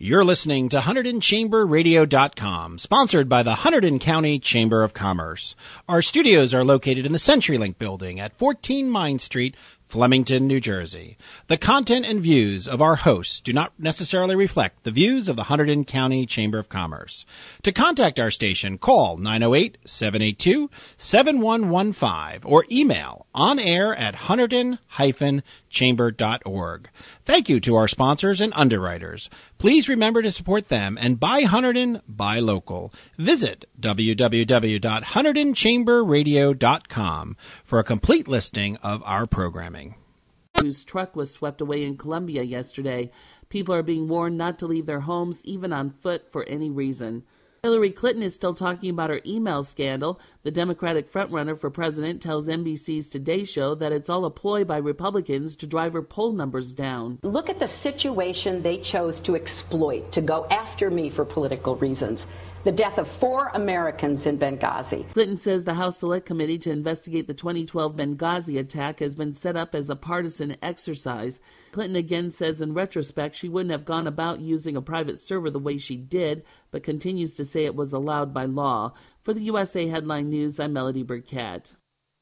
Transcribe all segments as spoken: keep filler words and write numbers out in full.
You're listening to Hunterdon Chamber Radio dot com, sponsored by the Hunterdon County Chamber of Commerce. Our studios are located in the CenturyLink building at fourteen Mine Street, Flemington, New Jersey. The content and views of our hosts do not necessarily reflect the views of the Hunterdon County Chamber of Commerce. To contact our station, call nine oh eight, seven eight two, seven one one five or email onair at hunterdon dash chamber dot org. Thank you to our sponsors and underwriters. Please remember to support them and buy Hunterdon, buy local. Visit w w w dot hunterdon chamber radio dot com for a complete listing of our programming. Whose truck was swept away in Colombia yesterday. People are being warned not to leave their homes, even on foot, for any reason. Hillary Clinton is still talking about her email scandal. The Democratic frontrunner for president tells N B C's Today Show that it's all a ploy by Republicans to drive her poll numbers down. Look at the situation they chose to exploit, to go after me for political reasons. The death of four Americans in Benghazi. Clinton says the House Select Committee to investigate the twenty twelve Benghazi attack has been set up as a partisan exercise. Clinton again says in retrospect she wouldn't have gone about using a private server the way she did, but continues to say it was allowed by law. For the U S A Headline News, I'm Melody Burkett.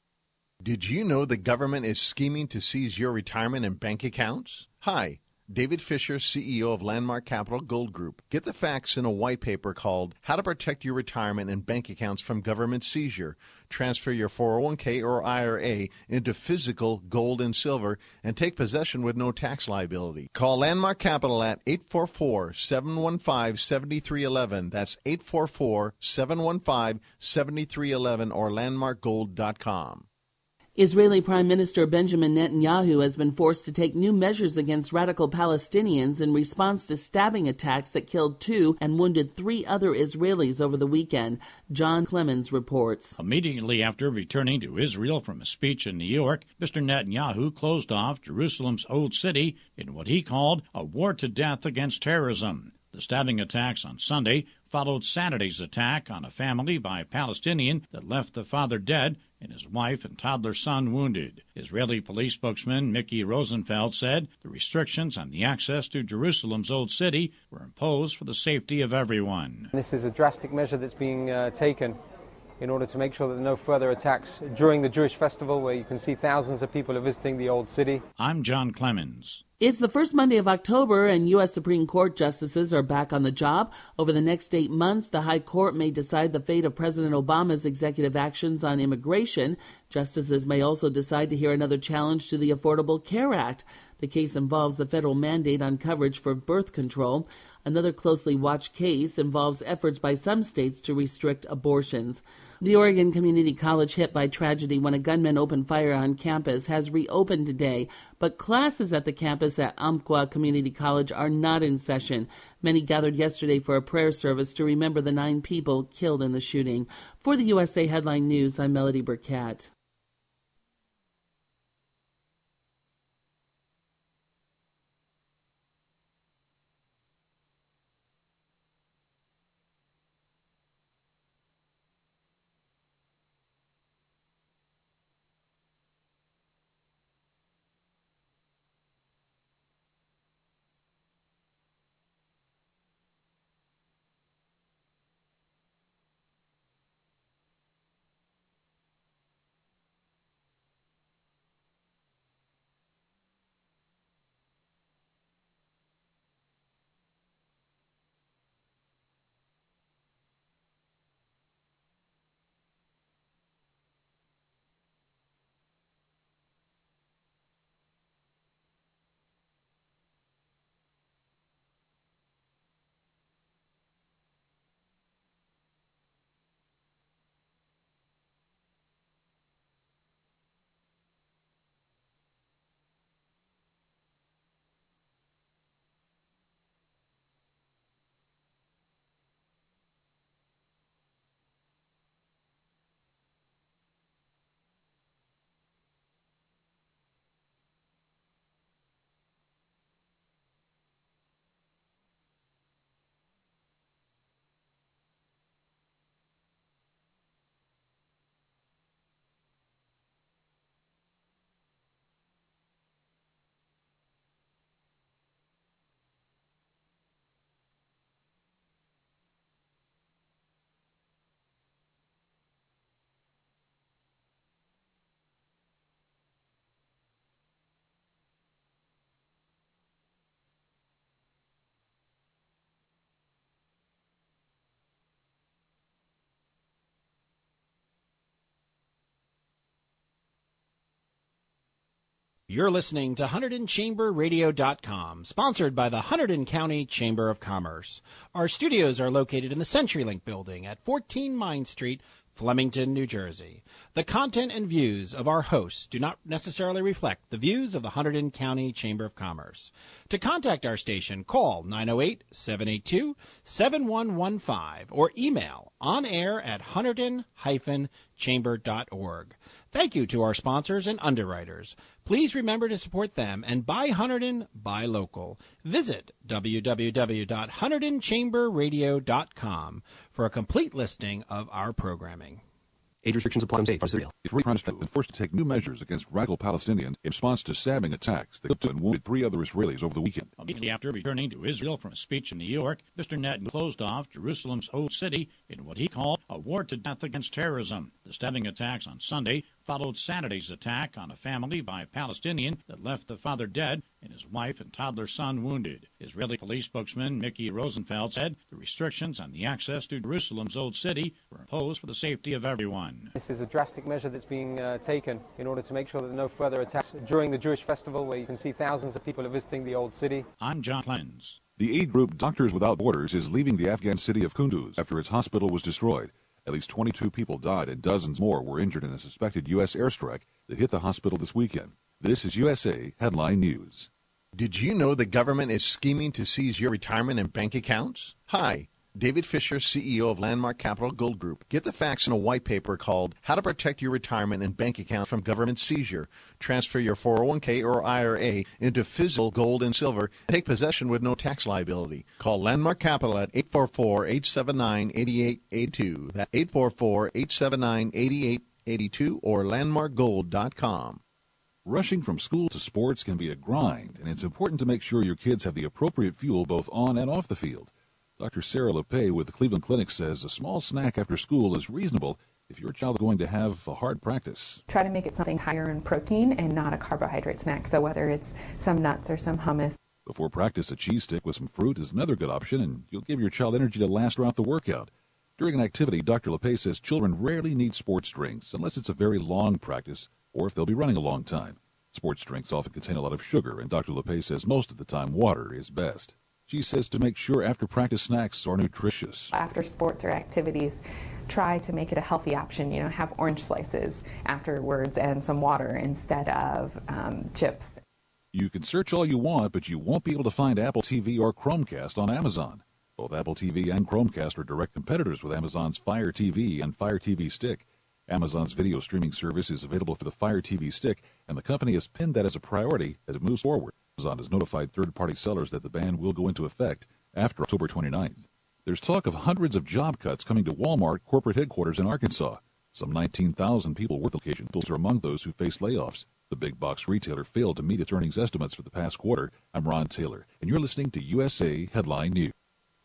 Did you know the government is scheming to seize your retirement and bank accounts? Hi. David Fisher, C E O of Landmark Capital Gold Group. Get the facts in a white paper called How to Protect Your Retirement and Bank Accounts from Government Seizure. Transfer your four oh one k or I R A into physical gold and silver and take possession with no tax liability. Call Landmark Capital at eight four four, seven one five, seven three one one. That's eight four four, seven one five, seven three one one or landmark gold dot com. Israeli Prime Minister Benjamin Netanyahu has been forced to take new measures against radical Palestinians in response to stabbing attacks that killed two and wounded three other Israelis over the weekend. John Clemens reports. Immediately after returning to Israel from a speech in New York, Mister Netanyahu closed off Jerusalem's Old City in what he called a war to death against terrorism. The stabbing attacks on Sunday followed Saturday's attack on a family by a Palestinian that left the father dead and his wife and toddler son wounded. Israeli police spokesman Mickey Rosenfeld said the restrictions on the access to Jerusalem's Old City were imposed for the safety of everyone. This is a drastic measure that's being uh, taken in order to make sure that there are no further attacks during the Jewish festival, where you can see thousands of people are visiting the Old City. I'm John Clemens. It's the first Monday of October, and U S Supreme Court justices are back on the job. Over the next eight months, the High Court may decide the fate of President Obama's executive actions on immigration. Justices may also decide to hear another challenge to the Affordable Care Act. The case involves the federal mandate on coverage for birth control. Another closely watched case involves efforts by some states to restrict abortions. The Oregon Community College hit by tragedy when a gunman opened fire on campus has reopened today, but classes at the campus at Umpqua Community College are not in session. Many gathered yesterday for a prayer service to remember the nine people killed in the shooting. For the U S A Headline News, I'm Melody Burkett. You're listening to Hunterdon Chamber Radio dot com, sponsored by the Hunterdon County Chamber of Commerce. Our studios are located in the CenturyLink building at fourteen Mine Street, Flemington, New Jersey. The content and views of our hosts do not necessarily reflect the views of the Hunterdon County Chamber of Commerce. To contact our station, call nine oh eight, seven eight two, seven one one five or email onair at hunterdon dash chamber dot org. Thank you to our sponsors and underwriters. Please remember to support them and buy Hunterdon, buy local. Visit w w w dot hunterdon chamber radio dot com for a complete listing of our programming. Age restrictions apply on state for Syria. Israeli Prime Minister forced to take new measures against radical Palestinians in response to stabbing attacks that killed and wounded three other Israelis over the weekend. Immediately after returning to Israel from a speech in New York, Mister Netanyahu closed off Jerusalem's Old City in what he called a war to death against terrorism. The stabbing attacks on Sunday followed Saturday's attack on a family by a Palestinian that left the father dead and his wife and toddler son wounded. Israeli police spokesman Mickey Rosenfeld said the restrictions on the access to Jerusalem's Old City were imposed for the safety of everyone. This is a drastic measure that's being uh, taken in order to make sure that no further attacks during the Jewish festival, where you can see thousands of people are visiting the Old City. I'm John Clens. The aid group Doctors Without Borders is leaving the Afghan city of Kunduz after its hospital was destroyed. At least twenty-two people died and dozens more were injured in a suspected U S airstrike that hit the hospital this weekend. This is U S A Headline News. Did you know the government is scheming to seize your retirement and bank accounts? Hi, David Fisher, C E O of Landmark Capital Gold Group. Get the facts in a white paper called How to Protect Your Retirement and Bank Account from Government Seizure. Transfer your four oh one k or I R A into physical gold and silver and take possession with no tax liability. Call Landmark Capital at eight four four, eight seven nine, eight eight eight two. That's eight four four, eight seven nine, eight eight eight two or landmark gold dot com. Rushing from school to sports can be a grind, and it's important to make sure your kids have the appropriate fuel both on and off the field. Doctor Sarah LePay with the Cleveland Clinic says a small snack after school is reasonable if your child is going to have a hard practice. Try to make it something higher in protein and not a carbohydrate snack, so whether it's some nuts or some hummus. Before practice, a cheese stick with some fruit is another good option, and you'll give your child energy to last throughout the workout. During an activity, Doctor LePay says children rarely need sports drinks unless it's a very long practice or if they'll be running a long time. Sports drinks often contain a lot of sugar, and Doctor LePay says most of the time water is best. She says to make sure after-practice snacks are nutritious. After sports or activities, try to make it a healthy option. You know, have orange slices afterwards and some water instead of um, chips. You can search all you want, but you won't be able to find Apple T V or Chromecast on Amazon. Both Apple T V and Chromecast are direct competitors with Amazon's Fire T V and Fire T V Stick. Amazon's video streaming service is available for the Fire T V Stick, and the company has pinned that as a priority as it moves forward. Amazon has notified third-party sellers that the ban will go into effect after October twenty-ninth. There's talk of hundreds of job cuts coming to Walmart corporate headquarters in Arkansas. Some nineteen thousand people work locations are among those who face layoffs. The big box retailer failed to meet its earnings estimates for the past quarter. I'm Ron Taylor, and you're listening to U S A Headline News.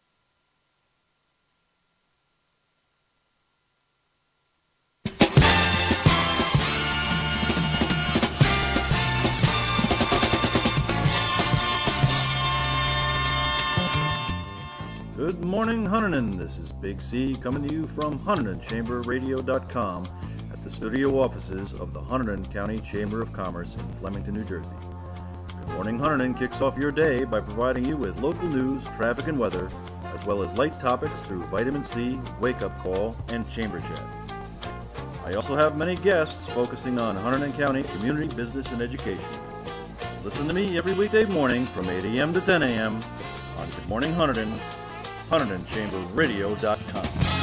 Good morning, Hunterdon. This is Big C coming to you from Hunterdon Chamber Radio dot com at the studio offices of the Hunterdon County Chamber of Commerce in Flemington, New Jersey. Good morning, Hunterdon kicks off your day by providing you with local news, traffic, and weather, as well as light topics through Vitamin C, Wake Up Call, and Chamber Chat. I also have many guests focusing on Hunterdon County community, business, and education. Listen to me every weekday morning from eight a.m. to ten a.m. on Good Morning Hunterdon, Hunterdon Chamber Radio dot com.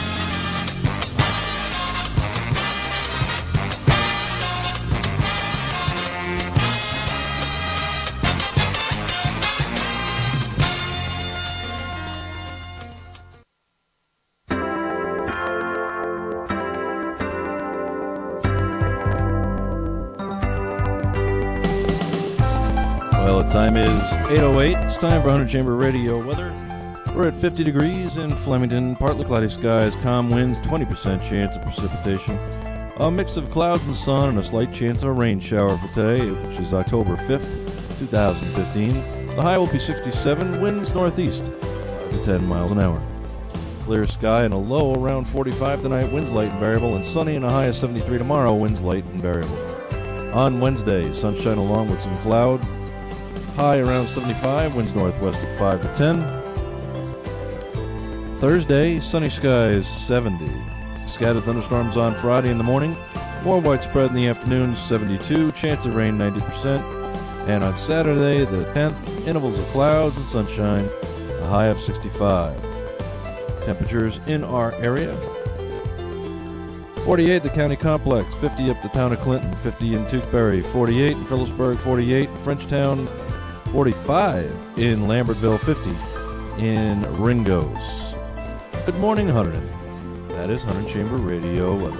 Well, the time is eight oh eight. It's time for Hunterdon Chamber Radio weather. We're at fifty degrees in Flemington, partly cloudy skies, calm winds, twenty percent chance of precipitation. A mix of clouds and sun and a slight chance of a rain shower for today, which is October fifth, twenty fifteen. The high will be sixty-seven, winds northeast, five to ten miles an hour. Clear sky and a low around forty-five tonight, winds light and variable, and sunny and a high of seventy-three tomorrow, winds light and variable. On Wednesday, sunshine along with some cloud. High around seventy-five, winds northwest at five to ten. Thursday, sunny skies, seventy. Scattered thunderstorms on Friday in the morning. More widespread in the afternoon, seventy-two. Chance of rain, ninety percent. And on Saturday, the tenth, intervals of clouds and sunshine, a high of sixty-five. Temperatures in our area. forty-eight, the county complex. fifty up the town of Clinton. fifty in Tewksbury. forty-eight in Phillipsburg. forty-eight in Frenchtown. forty-five in Lambertville. fifty in Ringgoes. Good morning, Hunterdon. That is Hunterdon Chamber Radio weather.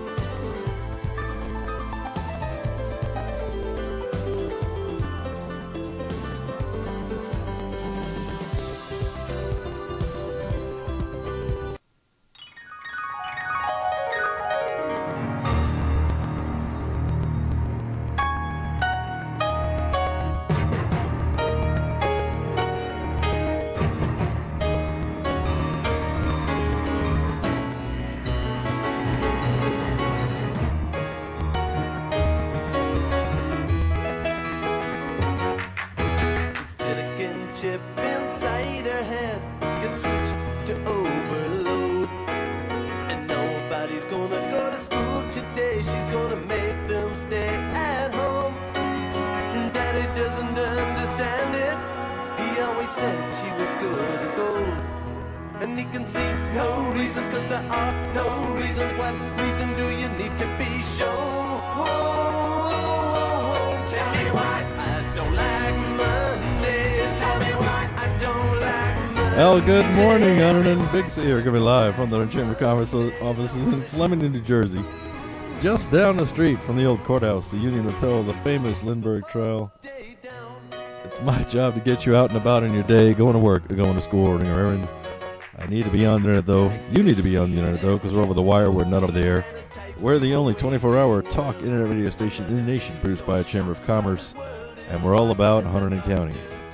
Well, good morning, Hunterdon. Big C here, coming live from the Chamber of Commerce offices in Flemington, New Jersey. Just down the street from the old courthouse, the Union Hotel, the famous Lindbergh Trail. It's my job to get you out and about in your day, going to work, or going to school, running your errands. I need to be on the internet, though. You need to be on the internet, though, because we're over the wire, we're not over the air. We're the only twenty-four hour talk internet radio station in the nation produced by a Chamber of Commerce, and we're all about Hunterdon County.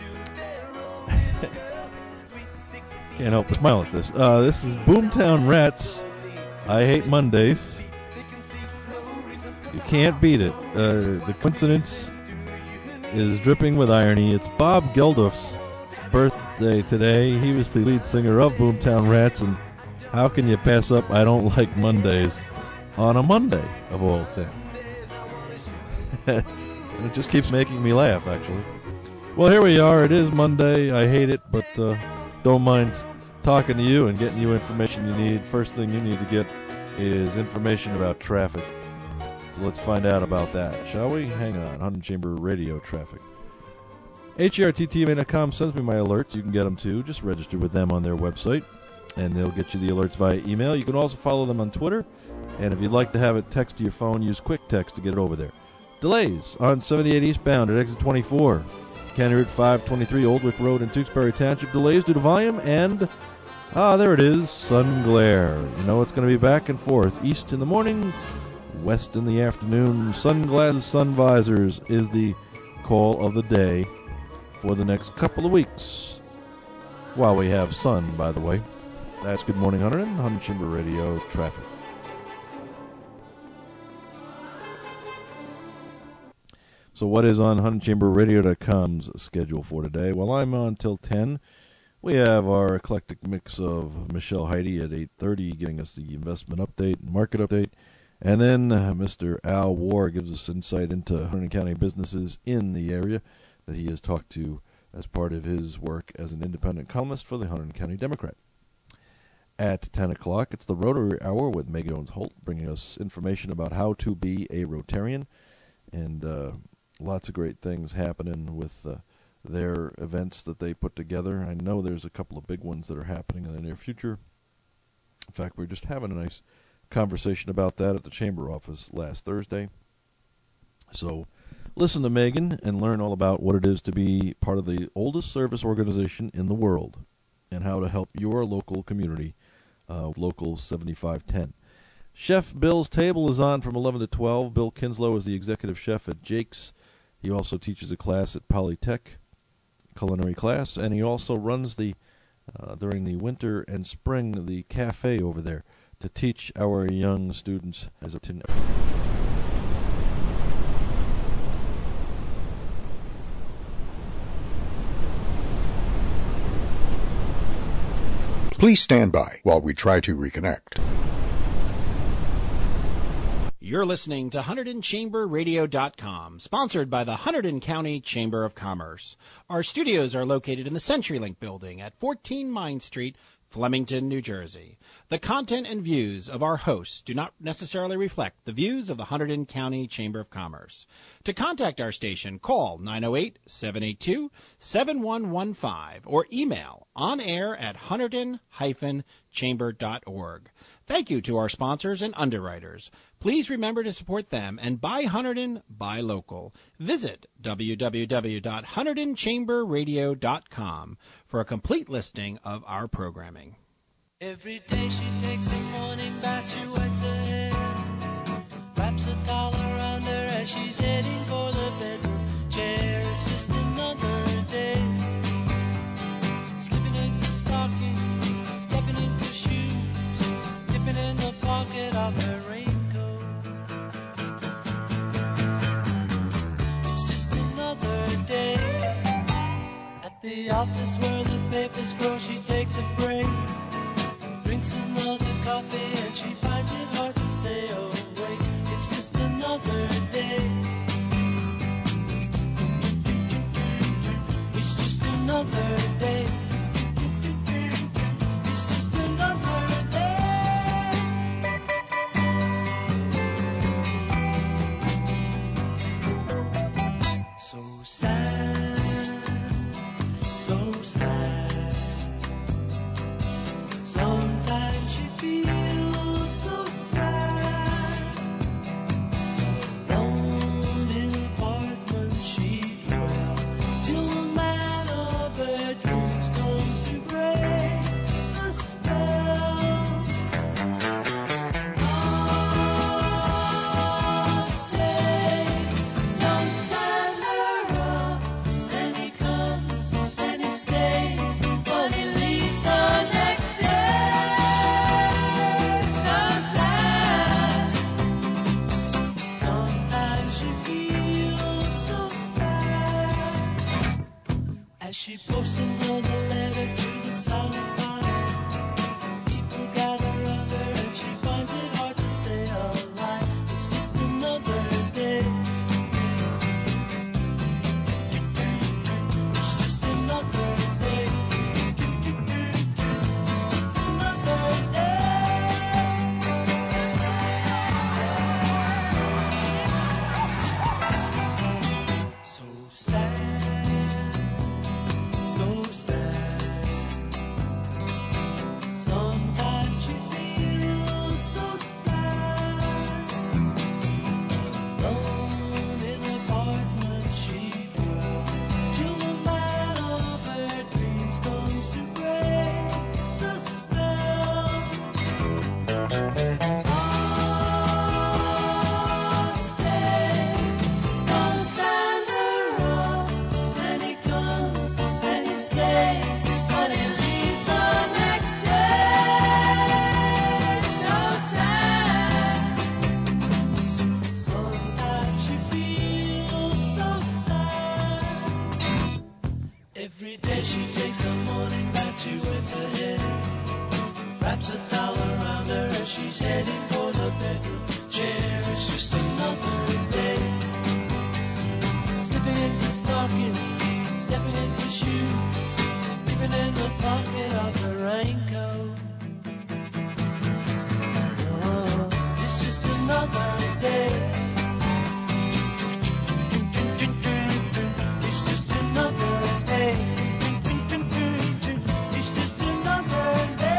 Can't help but smile at this. Uh, this is Boomtown Rats. I hate Mondays. You can't beat it. Uh, the coincidence is dripping with irony. It's Bob Geldof's birthday today. He was the lead singer of Boomtown Rats, and how can you pass up I Don't Like Mondays on a Monday of all time? And it just keeps making me laugh, actually. Well, here we are. It is Monday. I hate it, but uh, don't mind talking to you and getting you information you need. First thing you need to get is information about traffic. So let's find out about that, shall we? Hang on. Hunterdon Chamber Radio traffic. H E R T T M A dot com sends me my alerts. You can get them too. Just register with them on their website, and they'll get you the alerts via email. You can also follow them on Twitter, and if you'd like to have it text to your phone, use Quick Text to get it over there. Delays on seventy-eight eastbound at exit twenty-four. County Route five twenty-three, Oldwick Road in Tewksbury Township. Delays due to volume and, ah, there it is, sun glare. You know it's going to be back and forth. East in the morning, west in the afternoon. Sunglasses, sun visors is the call of the day for the next couple of weeks. While we have sun, by the way. That's Good Morning Hunterdon, Hunterdon Chamber Radio traffic. So what is on Hunterdon Chamber Radio dot com's schedule for today? Well, I'm on till ten. We have our eclectic mix of Michelle Heidi at eight thirty giving us the investment update and market update. And then uh, Mister Al War gives us insight into Hunterdon County businesses in the area that he has talked to as part of his work as an independent columnist for the Hunterdon County Democrat. At ten o'clock, it's the Rotary Hour with Megan Jones-Holt, bringing us information about how to be a Rotarian. And uh, lots of great things happening with uh, their events that they put together. I know there's a couple of big ones that are happening in the near future. In fact, we were just having a nice conversation about that at the Chamber office last Thursday. So listen to Megan and learn all about what it is to be part of the oldest service organization in the world and how to help your local community, uh, Local seventy-five ten. Chef Bill's Table is on from eleven to twelve. Bill Kinslow is the executive chef at Jake's. He also teaches a class at Polytech, culinary class, and he also runs the, uh, during the winter and spring, the cafe over there to teach our young students as a tin. Please stand by while we try to reconnect. You're listening to Hunterdon Chamber Radio dot com, sponsored by the Hunterdon County Chamber of Commerce. Our studios are located in the CenturyLink building at fourteen Mine Street, Flemington, New Jersey. The content and views of our hosts do not necessarily reflect the views of the Hunterdon County Chamber of Commerce. To contact our station, call nine oh eight, seven eight two, seven one one five or email onair at hunterdon dash chamber dot org. Thank you to our sponsors and underwriters. Please remember to support them and buy Hunterdon, buy local. Visit w w w dot hunterdon chamber radio dot com for a complete listing of our programming. Every day she takes a morning bath, she wets her hair, wraps a towel around her as she's heading for the bedroom chair. It's just another day, slipping into stockings, stepping into shoes, dipping in the pocket of her raincoat. It's just another day at the office where the papers grow. She takes a break, drinks another coffee, and she finds it hard to stay awake. It's just another day. It's just another day. It's just another day. So sad, so sad. Sometimes she feels so sad. Alone in an apartment she dwells till the man of her dreams comes to break the spell. Oh, stay, don't stand her up. And he comes and he stays, but he leaves the next day. As she posts another letter to the Southline, people gather around her and she finds it hard to stay alive. It's just another day. It's just another day. It's just another day. So sad, so sad. Sometimes you feel so sad. Alone in an apartment she dwells till the man of her dreams comes to break the spell. Oh, stay, don't stand her up. And he comes and he stays, but he leaves the next day. So sad. Sometimes she feels so sad. Every day she takes a morning bath, she wets her head, wraps a towel around her as she's heading for the bedroom chair. It's just another day, slipping into stockings, stepping into shoes, dipping in the pocket of her raincoat. Oh, it's just another day. It's just another day. It's just another day.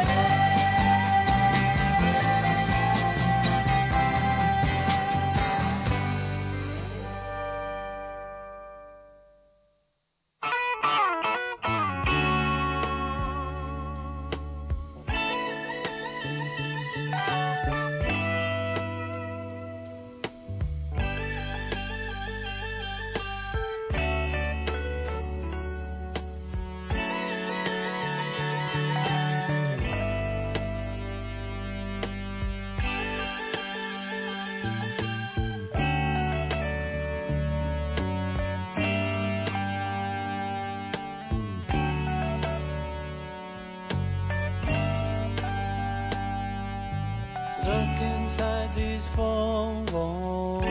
stuck inside these four walls,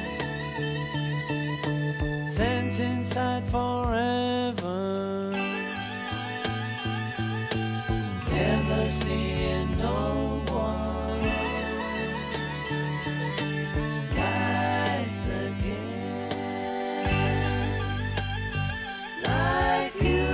sent inside forever, never seeing no one nice again like you.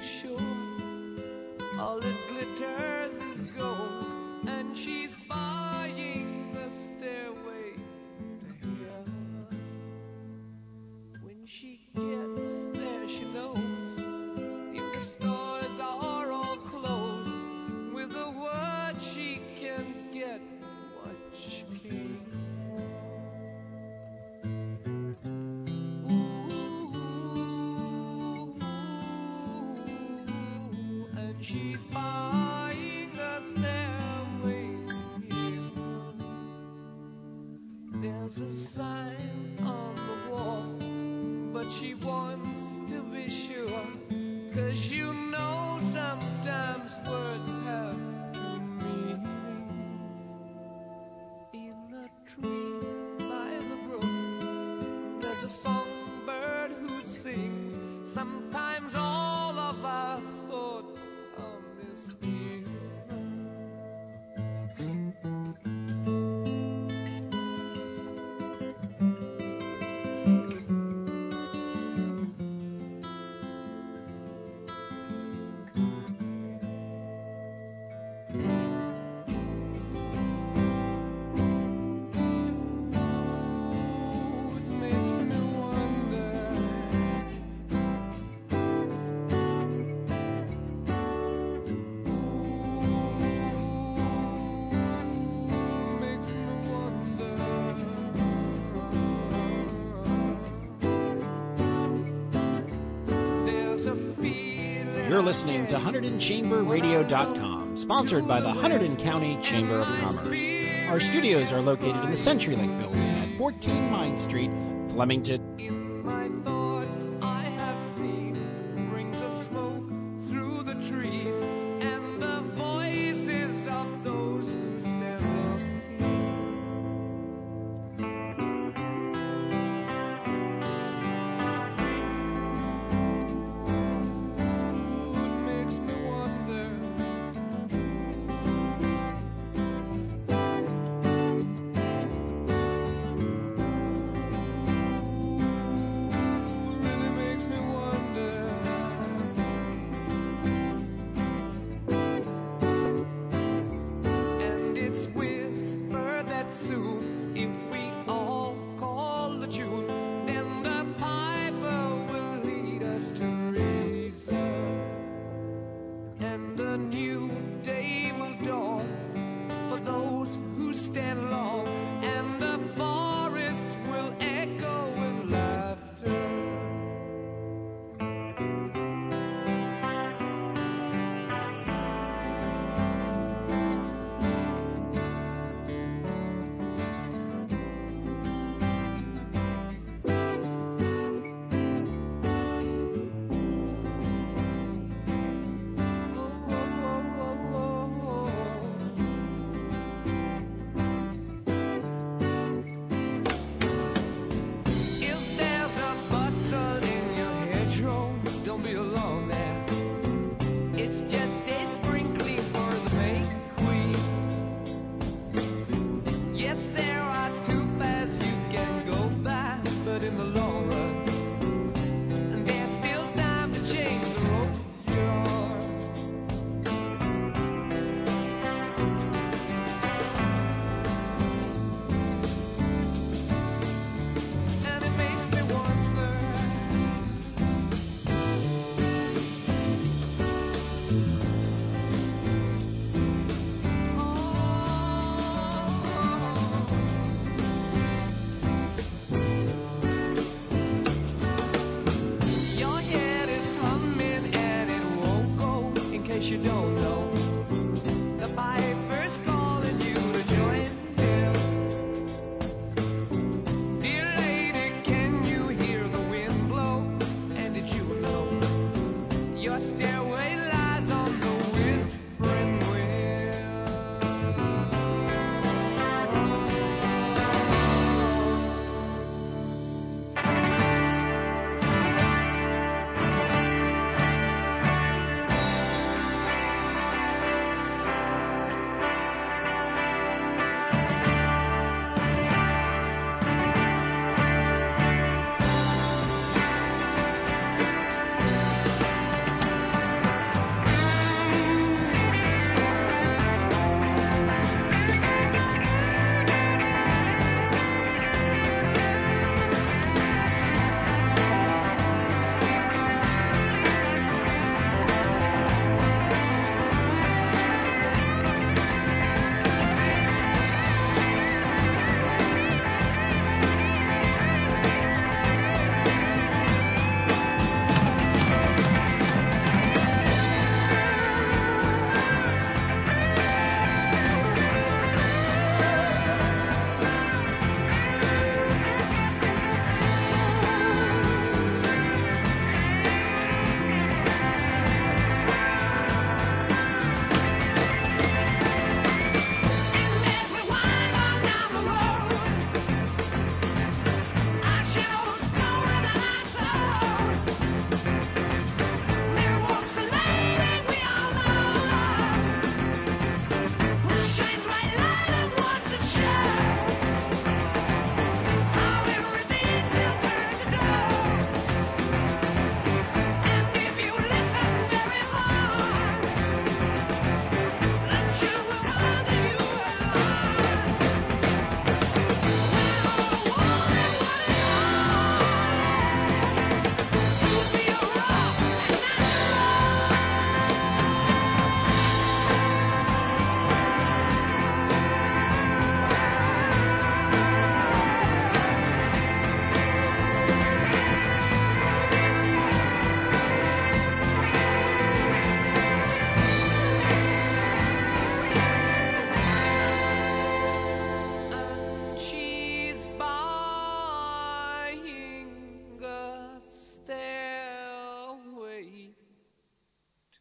sure. All that glitters is gold, and she's buying the stairway to heaven. When she gets there, she knows if the stores are all closed, with a word she can get what she came for. Ooh, and she's buying a stairway here. There's a sign on the wall, but she wants to be sure, 'cause you know sometimes words have meaning. In a tree by the brook, there's a songbird who sings. Sometimes all of our thoughts are misheard. You're listening to Hunterdon Chamber Radio dot com, sponsored by the Hunterdon County Chamber of Commerce. Our studios are located in the CenturyLink building at fourteen Mine Street, Flemington. In my thoughts I have seen rings of smoke through the trees, and the voices of those who stand up soon. If we all call the tune, then the piper will lead us to reason, and a new day will dawn for those who stand long, and the forests will echo with laughter.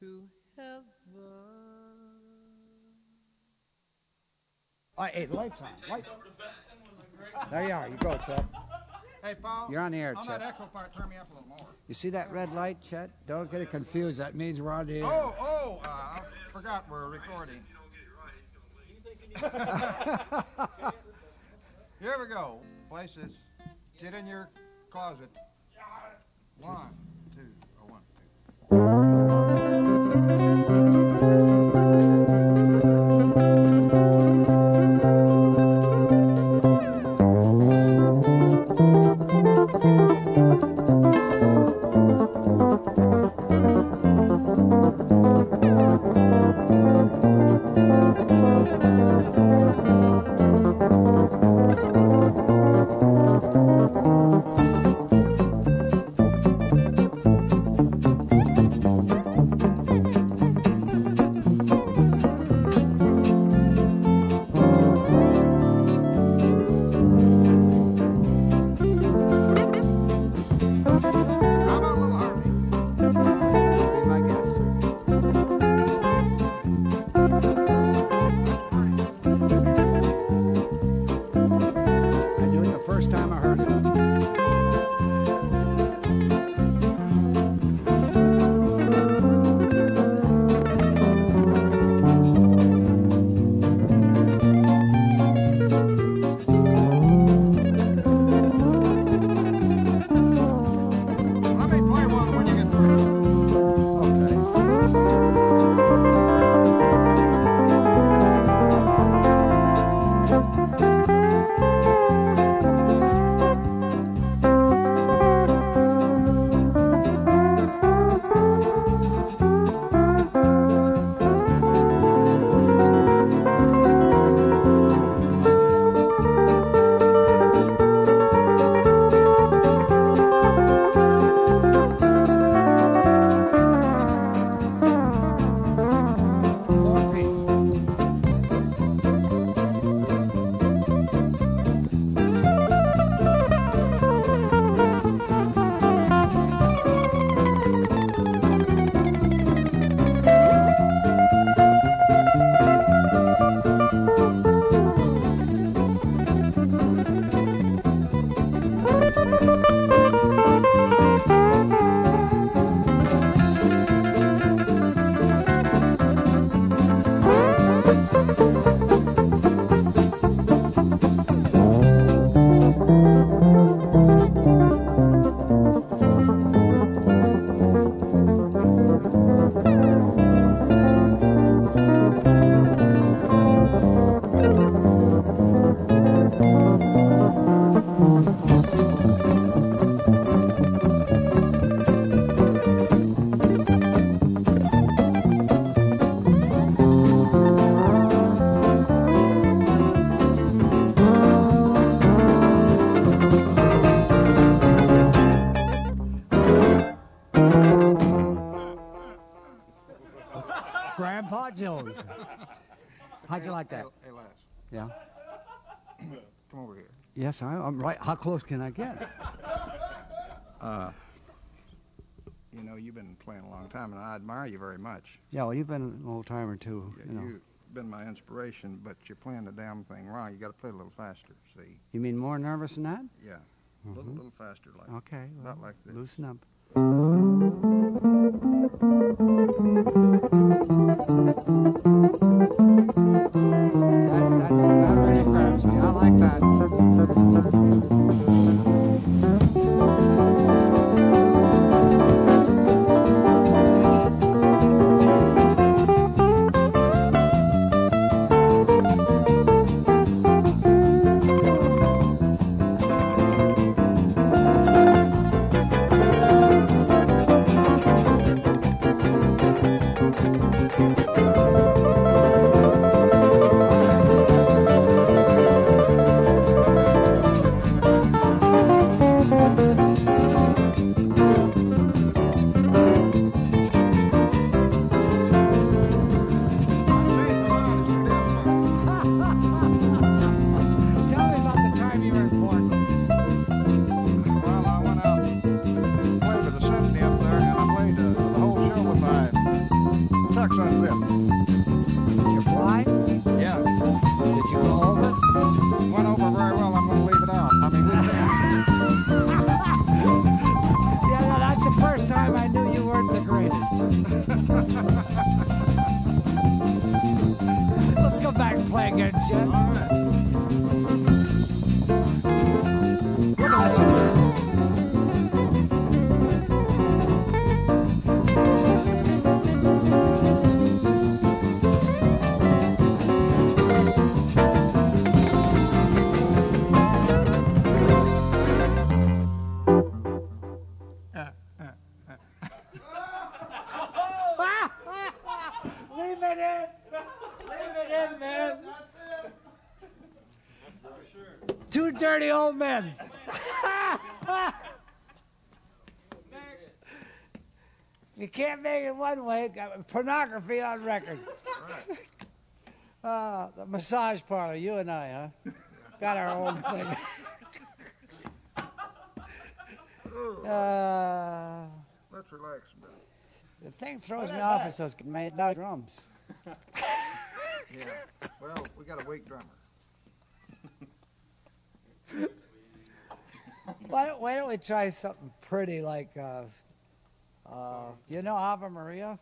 to heaven. All right, hey, the light's on. Light. There you are. You go, Chet. Hey, Paul. You're on the air, on Chet. that echo part, turn me up a little more. You see that red light, Chet? Don't get it confused. That means we're on the air. Oh, oh, uh, I forgot we're recording. Here we go. Places. Get in your closet. One, two, or one, Grandpa Jones. How'd you like that? Hey, hey Les. Yeah. Come over here. Yes, I, I'm right. How close can I get? Uh, you know, you've been playing a long time, and I admire you very much. Yeah, well, you've been an old timer too. Yeah, You know. You've been my inspiration, but you're playing the damn thing wrong. You got to play a little faster. See? You mean more nervous than that? Yeah. A little, Mhm. little faster, like. Okay. About well, like this. Loosen up. That, that's, that really grabs me. I like that. son lived. Did you fly? Yeah. Did you go over? Went over very well. I'm going to leave it out. I mean, we Yeah, no, that's the first time I knew you weren't the greatest. Let's go back and play again, Chet. All right. Look at this one. Leave it in. Leave it in, man. Two dirty old men. You can't make it one way. Got pornography on record. Uh, the massage parlor, you and I, huh? Got our own thing. uh, Let's relax a bit. the thing throws me off is those made no drums. Yeah. Well, we got a weak drummer. Why don't, why don't we try something pretty like, uh, uh, you know Ave Maria?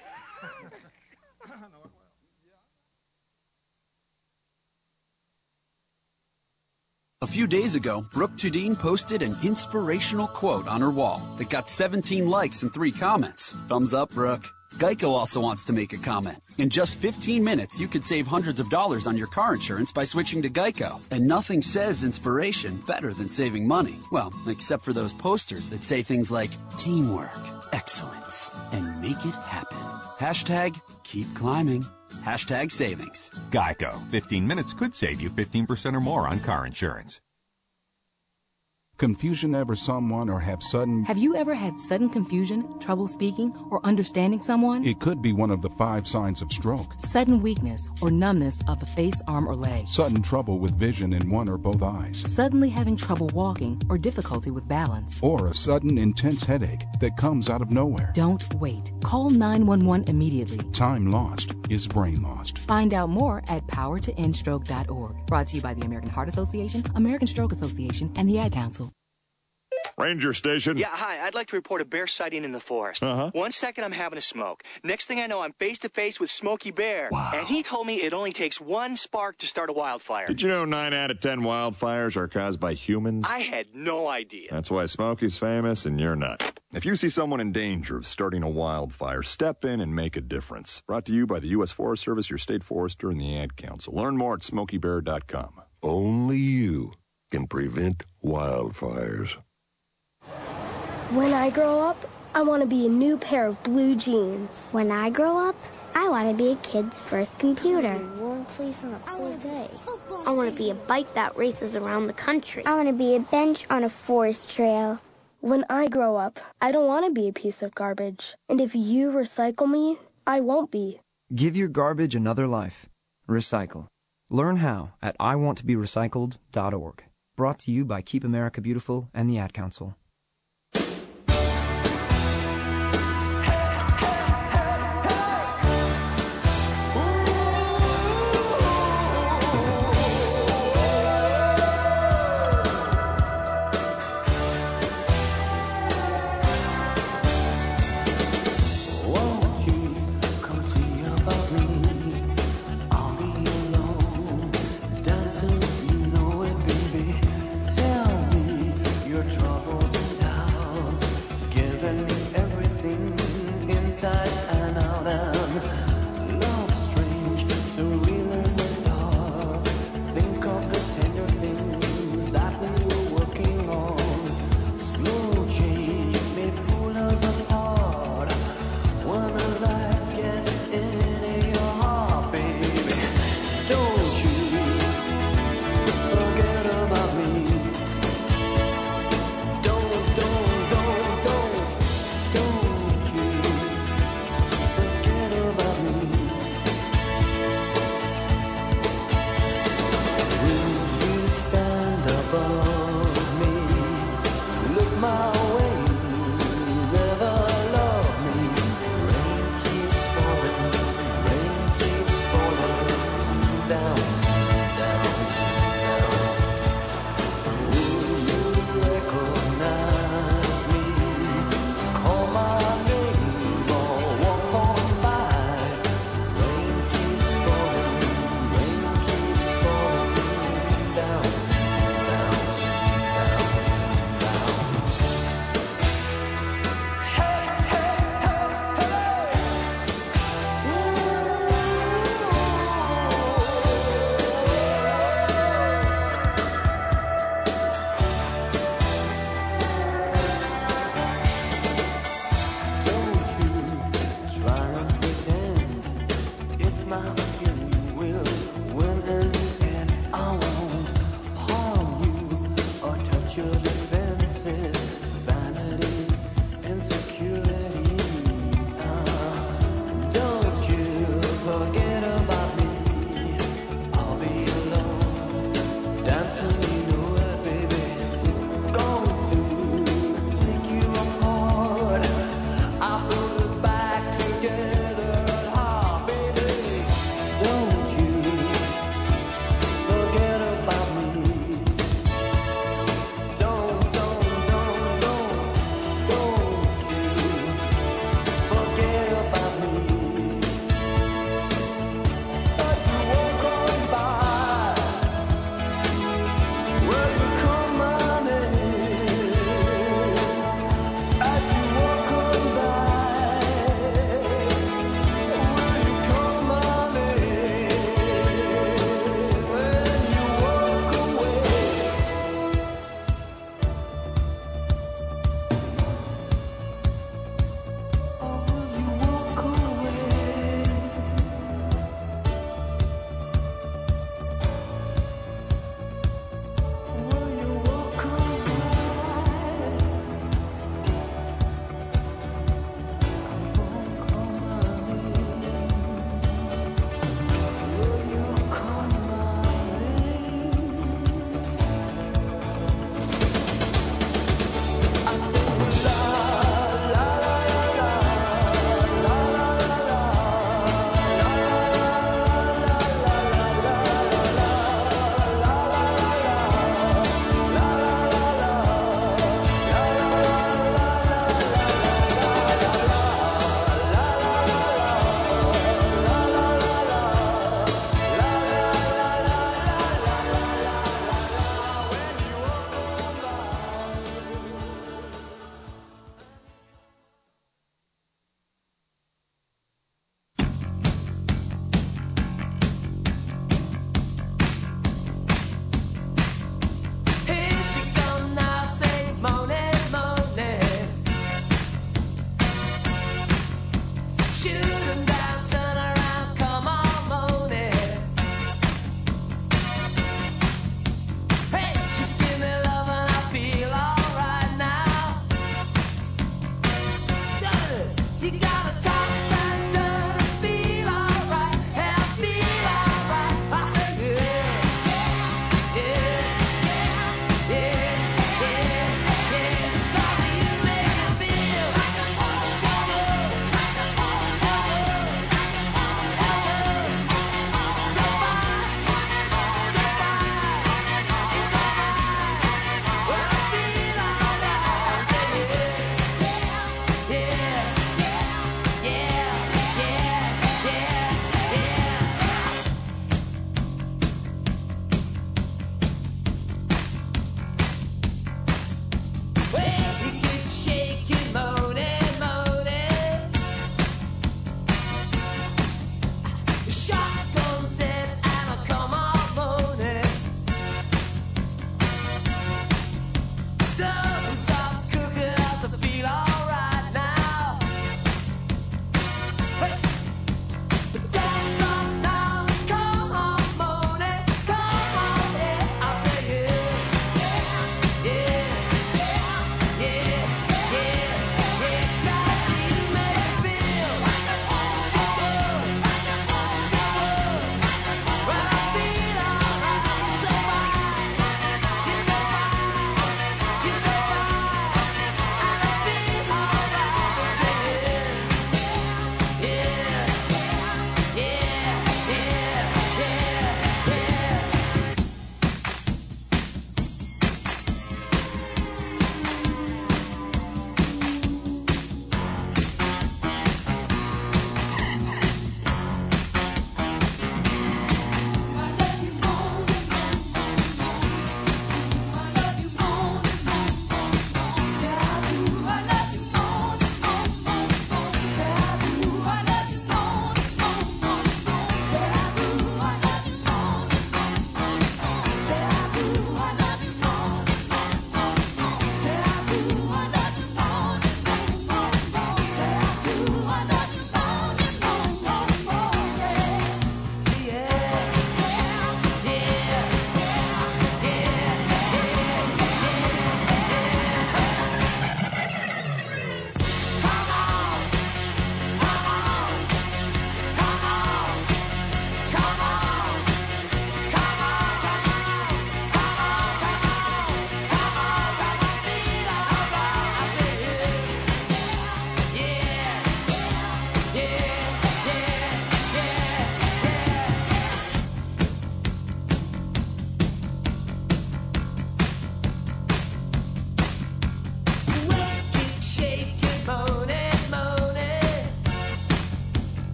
A few days ago, Brooke Tudine posted an inspirational quote on her wall that got seventeen likes and three comments. Thumbs up, Brooke. Geico also wants to make a comment. In just fifteen minutes, you could save hundreds of dollars on your car insurance by switching to Geico. And nothing says inspiration better than saving money. Well, except for those posters that say things like teamwork, excellence, and make it happen. Hashtag keep climbing. Hashtag savings. Geico. fifteen minutes could save you fifteen percent or more on car insurance. Confusion ever someone or have sudden... Have you ever had sudden confusion, trouble speaking, or understanding someone? It could be one of the five signs of stroke. Sudden weakness or numbness of the face, arm, or leg. Sudden trouble with vision in one or both eyes. Suddenly having trouble walking or difficulty with balance. Or a sudden intense headache that comes out of nowhere. Don't wait. Call nine one one immediately. Time lost is brain lost. Find out more at power to end stroke dot org. Brought to you by the American Heart Association, American Stroke Association, and the Ad Council. Ranger Station. Yeah, hi. I'd like to report a bear sighting in the forest. Uh-huh. One second I'm having a smoke. Next thing I know, I'm face to face with Smokey Bear. Wow. And he told me it only takes one spark to start a wildfire. Did you know nine out of ten wildfires are caused by humans? I had no idea. That's why Smokey's famous and you're not. If you see someone in danger of starting a wildfire, step in and make a difference. Brought to you by the U S Forest Service, your state forester, and the Ad Council. Learn more at smokey bear dot com. Only you can prevent wildfires. When I grow up, I want to be a new pair of blue jeans. When I grow up, I want to be a kid's first computer. A warm place on a cold day. I want to be a bike that races around the country. I want to be a bench on a forest trail. When I grow up, I don't want to be a piece of garbage. And if you recycle me, I won't be. Give your garbage another life. Recycle. Learn how at I want to be recycled dot org. Brought to you by Keep America Beautiful and the Ad Council.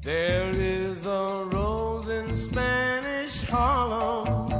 There is a rose in Spanish Harlem.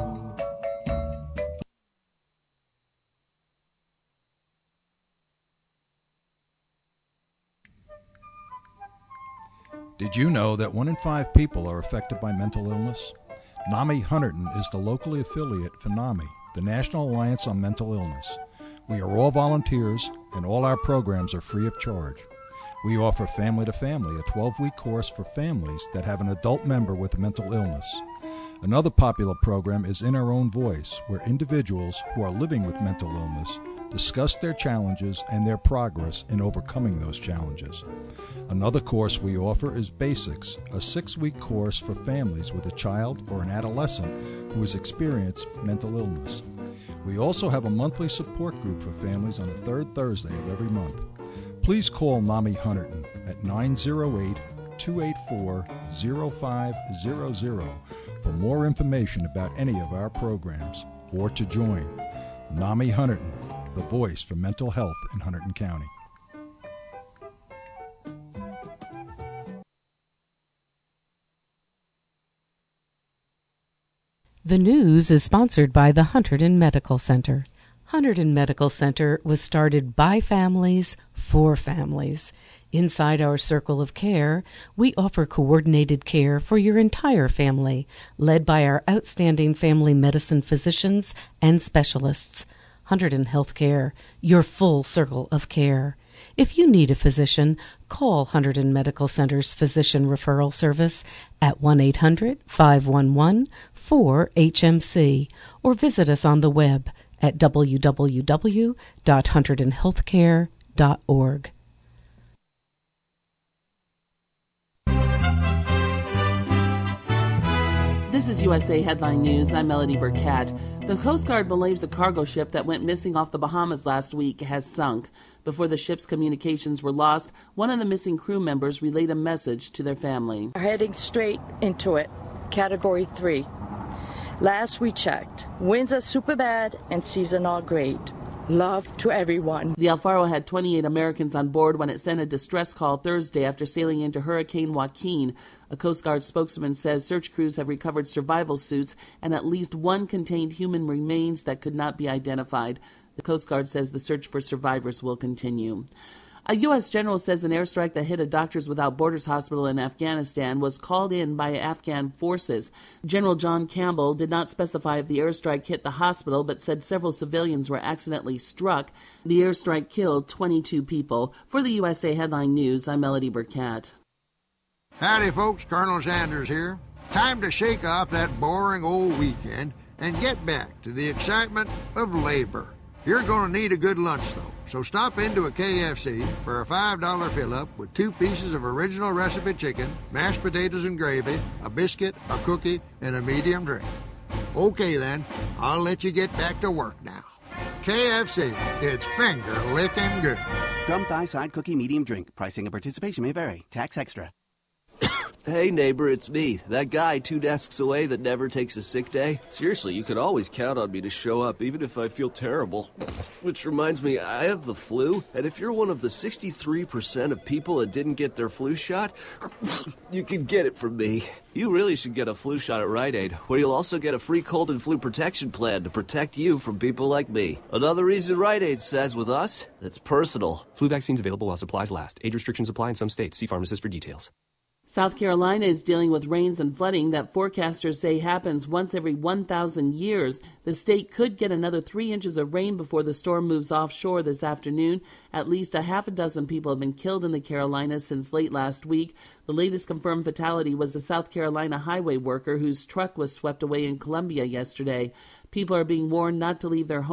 Did you know that one in five people are affected by mental illness? NAMI Hunterdon is the locally affiliate for NAMI, the National Alliance on Mental Illness. We are all volunteers, and all our programs are free of charge. We offer Family to Family, a twelve-week course for families that have an adult member with a mental illness. Another popular program is In Our Own Voice, where individuals who are living with mental illness discuss their challenges and their progress in overcoming those challenges. Another course we offer is Basics, a six-week course for families with a child or an adolescent who has experienced mental illness. We also have a monthly support group for families on the third Thursday of every month. Please call NAMI Hunterdon at nine oh eight, two eight four, oh five hundred for more information about any of our programs or to join. NAMI Hunterdon, the voice for mental health in Hunterdon County. The news is sponsored by the Hunterdon Medical Center. Hunterdon Medical Center was started by families for families. Inside our circle of care, we offer coordinated care for your entire family, led by our outstanding family medicine physicians and specialists. Hunterdon Healthcare, your full circle of care. If you need a physician, call Hunterdon Medical Center's Physician Referral Service at one eight hundred, five one one, four H M C or visit us on the web at w w w dot hunterdon healthcare dot org. This is U S A Headline News. I'm Melody Burkett. The Coast Guard believes a cargo ship that went missing off the Bahamas last week has sunk. Before the ship's communications were lost, one of the missing crew members relayed a message to their family. We're heading straight into it, Category three. Last we checked, winds are super bad and season all great. Love to everyone. The Alfaro had twenty-eight Americans on board when it sent a distress call Thursday after sailing into Hurricane Joaquin. A Coast Guard spokesman says search crews have recovered survival suits and at least one contained human remains that could not be identified. The Coast Guard says the search for survivors will continue. A U S general says an airstrike that hit a Doctors Without Borders hospital in Afghanistan was called in by Afghan forces. General John Campbell did not specify if the airstrike hit the hospital, but said several civilians were accidentally struck. The airstrike killed twenty-two people. For the U S A Headline News, I'm Melody Burkett. Howdy, folks. Colonel Sanders here. Time to shake off that boring old weekend and get back to the excitement of labor. You're going to need a good lunch, though, so stop into a K F C for a five dollar fill-up with two pieces of original recipe chicken, mashed potatoes and gravy, a biscuit, a cookie, and a medium drink. Okay, then, I'll let you get back to work now. K F C, it's finger-licking good. Drum thigh side cookie medium drink. Pricing and participation may vary. Tax extra. Hey, neighbor, it's me, that guy two desks away that never takes a sick day. Seriously, you can always count on me to show up, even if I feel terrible. Which reminds me, I have the flu, and if you're one of the sixty-three percent of people that didn't get their flu shot, you can get it from me. You really should get a flu shot at Rite Aid, where you'll also get a free cold and flu protection plan to protect you from people like me. Another reason Rite Aid says with us, it's personal. Flu vaccines available while supplies last. Age restrictions apply in some states. See pharmacist for details. South Carolina is dealing with rains and flooding that forecasters say happens once every one thousand years. The state could get another three inches of rain before the storm moves offshore this afternoon. At least a half a dozen people have been killed in the Carolinas since late last week. The latest confirmed fatality was a South Carolina highway worker whose truck was swept away in Columbia yesterday. People are being warned not to leave their homes